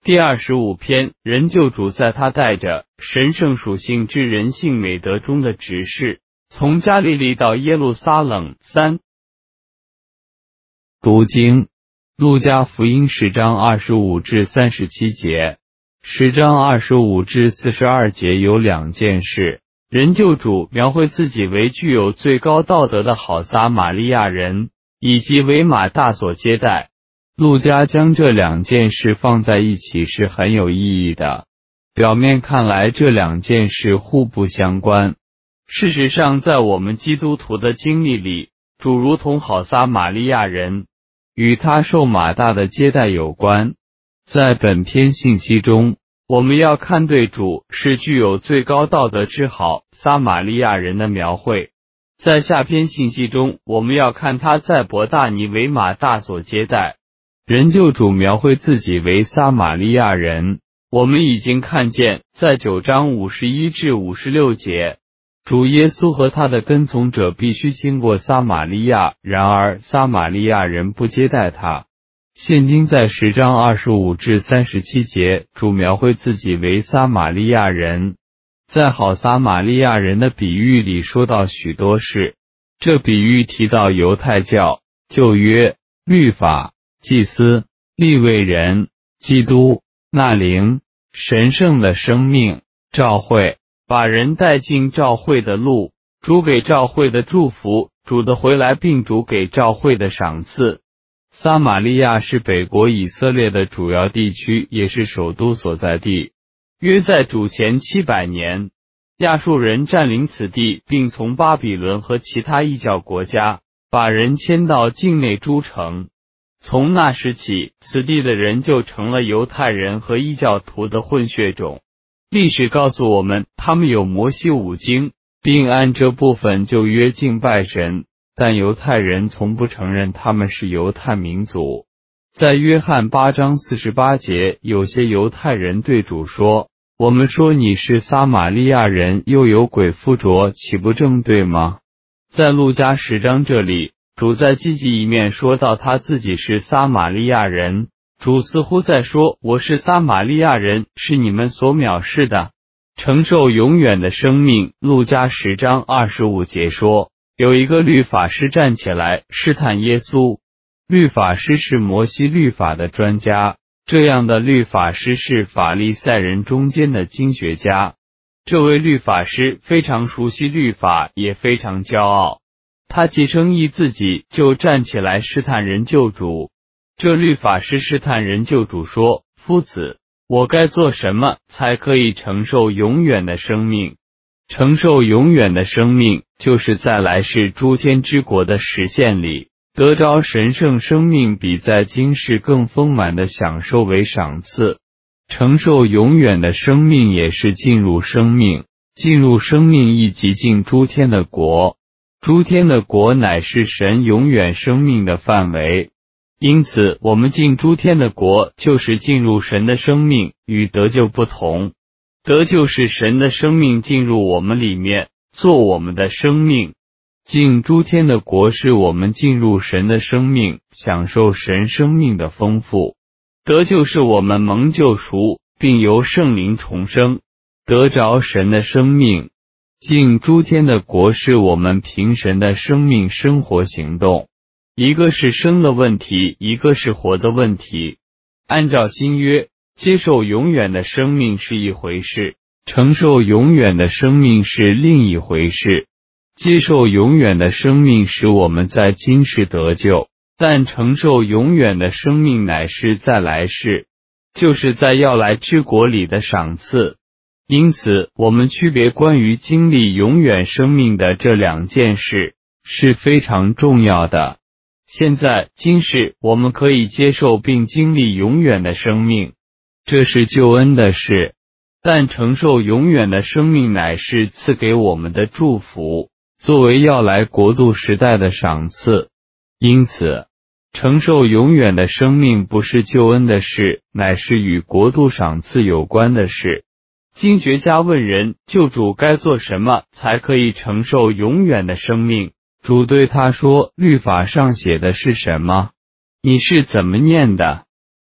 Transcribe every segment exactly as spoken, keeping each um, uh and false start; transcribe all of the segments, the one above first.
第二十五篇，人救主在他带着神圣属性之人性美德中的指示，从加利利到耶路撒冷。三、读经，路加福音十章二十五至三十七节，十章二十五至四十二节有两件事。人救主描绘自己为具有最高道德的好撒玛利亚人，以及为马大所接待。路加将这两件事放在一起是很有意义的。表面看来这两件事互不相关，事实上在我们基督徒的经历里，主如同好撒玛利亚人，与他受马大的接待有关。在本篇信息中，我们要看对主是具有最高道德之好撒玛利亚人的描绘。在下篇信息中，我们要看他在伯大尼为马大所接待。人救主描绘自己为撒玛利亚人，我们已经看见，在九章五十一至五十六节，主耶稣和他的跟从者必须经过撒玛利亚，然而撒玛利亚人不接待他。现今在十章二十五至三十七节，主描绘自己为撒玛利亚人。在好撒玛利亚人的比喻里说到许多事，这比喻提到犹太教、旧约、律法、祭司、利未人、基督、那灵、神圣的生命、召会，把人带进召会的路，主给召会的祝福，主的回来并主给召会的赏赐。撒玛利亚是北国以色列的主要地区，也是首都所在地。约在主前七百年，亚述人占领此地，并从巴比伦和其他异教国家把人迁到境内诸城。从那时起，此地的人就成了犹太人和异教徒的混血种。历史告诉我们，他们有摩西五经，并按这部分旧约敬拜神，但犹太人从不承认他们是犹太民族。在约翰八章四十八节，有些犹太人对主说，我们说你是撒玛利亚人，又有鬼附着，岂不正对吗？在路加十章这里，主在积极一面说到他自己是撒玛利亚人，主似乎在说，我是撒玛利亚人，是你们所藐视的，承受永远的生命。路加十章二十五节说，有一个律法师站起来试探耶稣。律法师是摩西律法的专家，这样的律法师是法利赛人中间的经学家。这位律法师非常熟悉律法，也非常骄傲。他既称义自己，就站起来试探人救主。这律法师试探人救主说，夫子，我该做什么才可以承受永远的生命？承受永远的生命，就是在来世诸天之国的实现里，得着神圣生命，比在今世更丰满的享受为赏赐。承受永远的生命也是进入生命，进入生命亦即进诸天的国。诸天的国乃是神永远生命的范围，因此我们进诸天的国就是进入神的生命，与得救不同。得救是神的生命进入我们里面，做我们的生命。进诸天的国是我们进入神的生命，享受神生命的丰富。得救是我们蒙救赎，并由圣灵重生，得着神的生命。进诸天的国是我们凭神的生命生活行动。一个是生的问题，一个是活的问题。按照新约，接受永远的生命是一回事，承受永远的生命是另一回事。接受永远的生命使我们在今世得救，但承受永远的生命乃是在来世，就是在要来之国里的赏赐。因此，我们区别关于经历永远生命的这两件事是非常重要的。现在，今世我们可以接受并经历永远的生命，这是救恩的事，但承受永远的生命乃是赐给我们的祝福，作为要来国度时代的赏赐。因此，承受永远的生命不是救恩的事，乃是与国度赏赐有关的事。经学家问人，救主该做什么才可以承受永远的生命？主对他说，律法上写的是什么？你是怎么念的？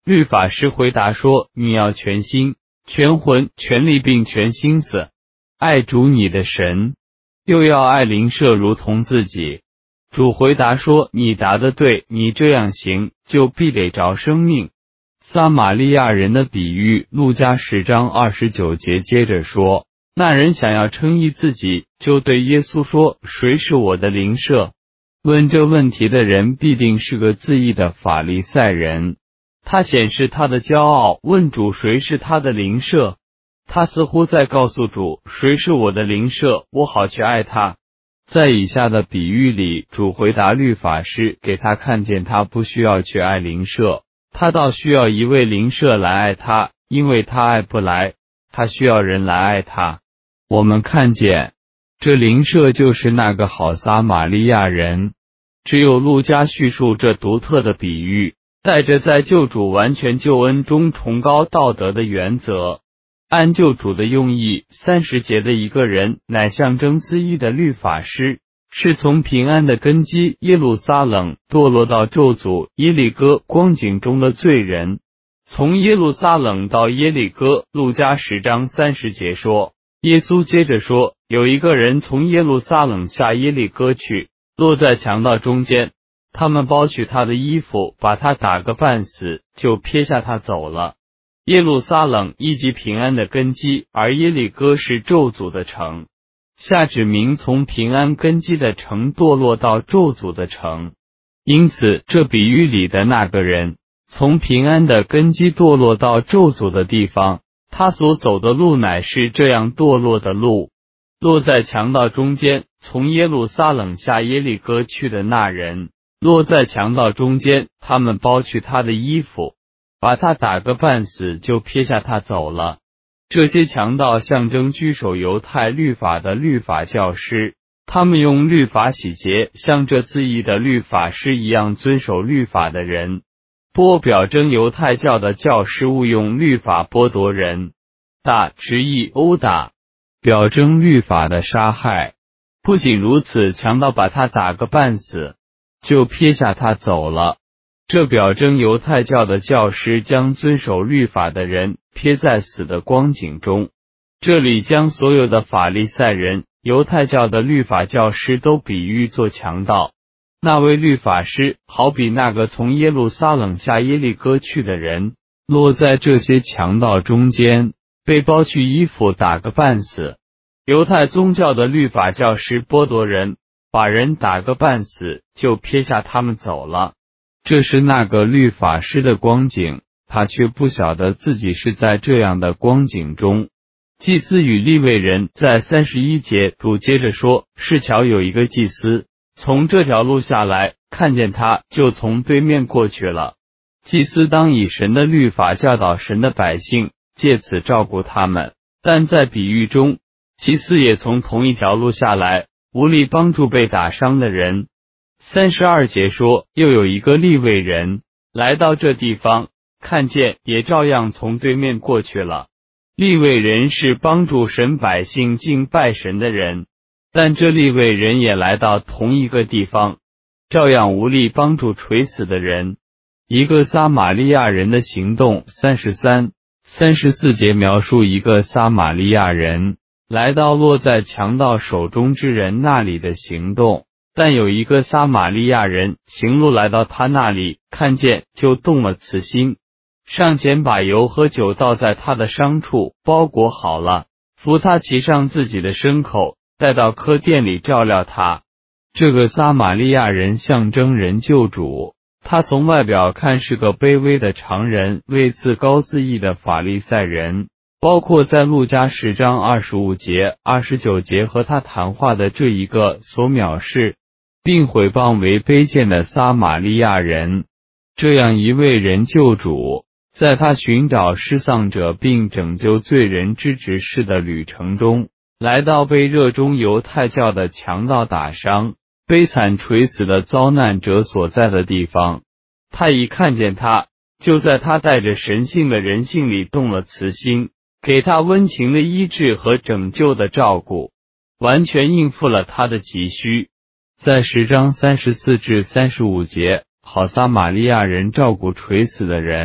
律法师回答说，你要全心、全魂、全力并全心思爱主你的神，又要爱邻舍如同自己。主回答说，你答得对，你这样行，就必得着生命。撒玛利亚人的比喻，路加十章二十九节接着说，那人想要称义自己，就对耶稣说，谁是我的邻舍？问这问题的人必定是个自义的法利赛人，他显示他的骄傲，问主谁是他的邻舍。他似乎在告诉主，谁是我的邻舍，我好去爱他。在以下的比喻里，主回答律法师，给他看见他不需要去爱邻舍，他倒需要一位邻舍来爱他，因为他爱不来，他需要人来爱他。我们看见这邻舍就是那个好撒玛利亚人。只有路加叙述这独特的比喻，带着在救主完全救恩中崇高道德的原则。按救主的用意，三十节的一个人乃象征自义的律法师，是从平安的根基耶路撒冷堕落到咒诅耶利哥光景中的罪人。从耶路撒冷到耶利哥，路加十章三十节说，耶稣接着说，有一个人从耶路撒冷下耶利哥去，落在强盗中间，他们剥去他的衣服，把他打个半死，就撇下他走了。耶路撒冷亦即平安的根基，而耶利哥是咒诅的城。下指明从平安根基的城堕落到咒诅的城。因此，这比喻里的那个人，从平安的根基堕落到咒诅的地方，他所走的路乃是这样堕落的路。落在强盗中间，从耶路撒冷下耶利哥去的那人，落在强盗中间，他们剥去他的衣服，把他打个半死，就撇下他走了。这些强盗象征居守犹太律法的律法教师，他们用律法洗劫像这自义的律法师一样遵守律法的人。波表征犹太教的教师误用律法剥夺人，打直译殴打，表征律法的杀害。不仅如此，强盗把他打个半死，就撇下他走了。这表征犹太教的教师将遵守律法的人撇在死的光景中。这里将所有的法利赛人、犹太教的律法教师都比喻作强盗。那位律法师好比那个从耶路撒冷下耶利哥去的人，落在这些强盗中间，被剥去衣服，打个半死。犹太宗教的律法教师剥夺人，把人打个半死，就撇下他们走了。这是那个律法师的光景，他却不晓得自己是在这样的光景中。祭司与利未人在三十一节，主接着说，是瞧有一个祭司从这条路下来，看见他，就从对面过去了。祭司当以神的律法教导神的百姓，借此照顾他们。但在比喻中，祭司也从同一条路下来，无力帮助被打伤的人。三十二节说，又有一个利未人来到这地方，看见，也照样从对面过去了。利未人是帮助神百姓敬拜神的人，但这利未人也来到同一个地方，照样无力帮助垂死的人。一个撒玛利亚人的行动。三十三、三十四节描述一个撒玛利亚人来到落在强盗手中之人那里的行动。但有一个撒玛利亚人行路来到他那里，看见，就动了慈心，上前把油和酒倒在他的伤处，包裹好了，扶他骑上自己的牲口，带到客店里照料他。这个撒玛利亚人象征人救主，他从外表看是个卑微的常人，为自高自义的法利赛人，包括在路加十章二十五节、二十九节和他谈话的这一个所藐视并毁谤为卑贱的撒玛利亚人。这样一位人救主，在他寻找失丧者并拯救罪人之职事的旅程中，来到被热衷犹太教的强盗打伤、悲惨垂死的遭难者所在的地方。他一看见他，就在他带着神性的人性里动了慈心，给他温情的医治和拯救的照顾，完全应付了他的急需。在十章三十四至三十五节，好撒玛利亚人照顾垂死的人，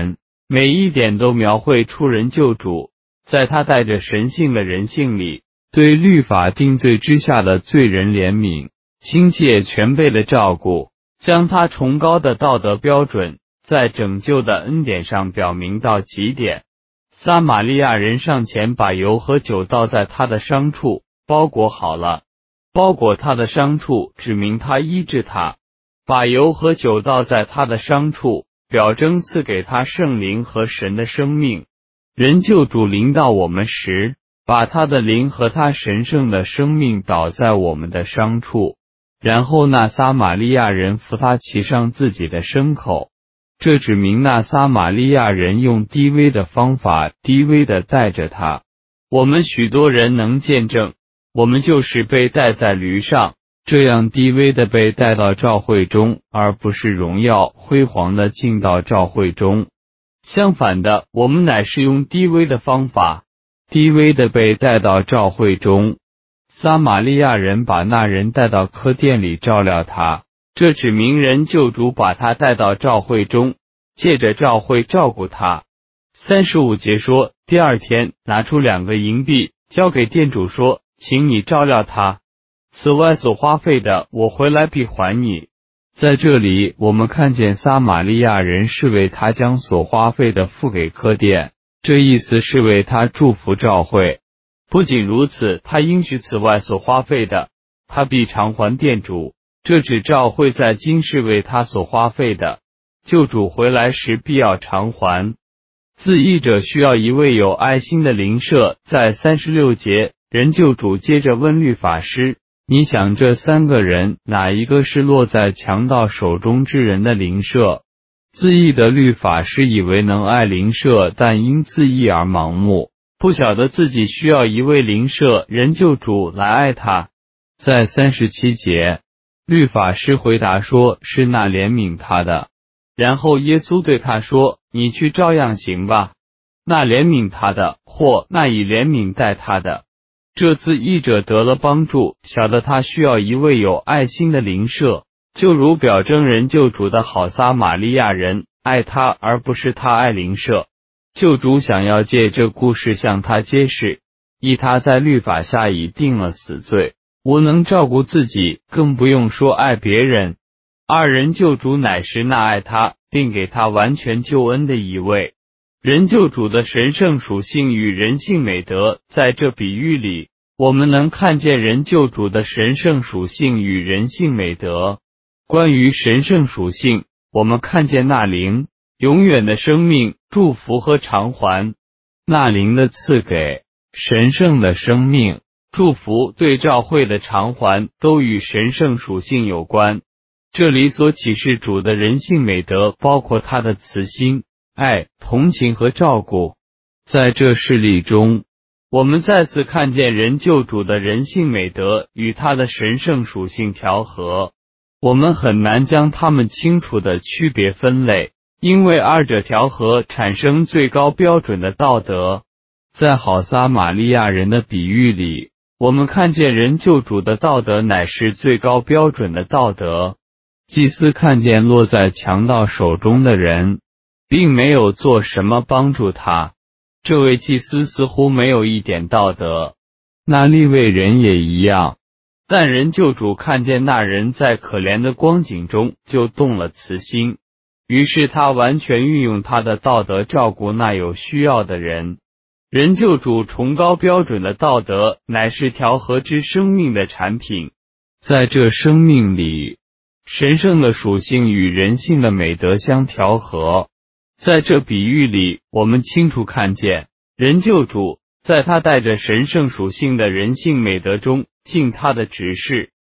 每一点都描绘出人救主在他带着神性的人性里，对律法定罪之下的罪人怜悯、亲切全备的照顾，将他崇高的道德标准在拯救的恩典上表明到极点。撒玛利亚人上前把油和酒倒在他的伤处，包裹好了。包裹他的伤处，指明他医治他；把油和酒倒在他的伤处，表征赐给他圣灵和神的生命。人救主临到我们时，把他的灵和他神圣的生命倒在我们的伤处，然后那撒玛利亚人扶他骑上自己的牲口。这指明那撒玛利亚人用低微的方法低微的带着他。我们许多人能见证，我们就是被带在驴上，这样低微的被带到召会中，而不是荣耀辉煌的进到召会中。相反的，我们乃是用低微的方法低微的被带到召会中。撒玛利亚人把那人带到客店里照料他，这指明人救主把他带到召会中，借着召会照顾他。三十五节说，第二天拿出两个银币，交给店主说，请你照料他，此外所花费的，我回来必还你。在这里，我们看见撒玛利亚人是为他将所花费的付给客店，这意思是为他祝福召会。不仅如此，他应许此外所花费的，他必偿还店主。这指召会在今世为他所花费的，救主回来时必要偿还。字译者需要一位有爱心的邻舍。在三十六节，人救主接着问律法师，你想这三个人哪一个是落在强盗手中之人的邻舍？自义的律法师以为能爱邻舍，但因自义而盲目，不晓得自己需要一位邻舍，人救主来爱他。在三十七节，律法师回答说，是那怜悯他的。然后耶稣对他说，你去照样行吧。那怜悯他的，或那以怜悯待他的。这次译者得了帮助，晓得他需要一位有爱心的邻舍，就如表征人救主的好撒玛利亚人爱他，而不是他爱邻舍。救主想要借这故事向他揭示，一他在律法下已定了死罪，无能照顾自己，更不用说爱别人。二人救主乃是那爱他并给他完全救恩的一位。人救主的神圣属性与人性美德，在这比喻里，我们能看见人救主的神圣属性与人性美德。关于神圣属性，我们看见那灵、永远的生命、祝福和偿还。那灵的赐给、神圣的生命、祝福对召会的偿还，都与神圣属性有关。这里所启示主的人性美德，包括他的慈心、爱、同情和照顾。在这事例中，我们再次看见人救主的人性美德与他的神圣属性调和。我们很难将它们清楚地区别分类，因为二者调和产生最高标准的道德。在好撒玛利亚人的比喻里，我们看见人救主的道德乃是最高标准的道德。祭司看见落在强盗手中的人，并没有做什么帮助他，这位祭司似乎没有一点道德。那利未人也一样，但人救主看见那人在可怜的光景中，就动了慈心，于是他完全运用他的道德照顾那有需要的人。人救主崇高标准的道德，乃是调和之生命的产品。在这生命里，神圣的属性与人性的美德相调和。在这比喻里，我们清楚看见，人救主在他带着神圣属性的人性美德中尽他的职事，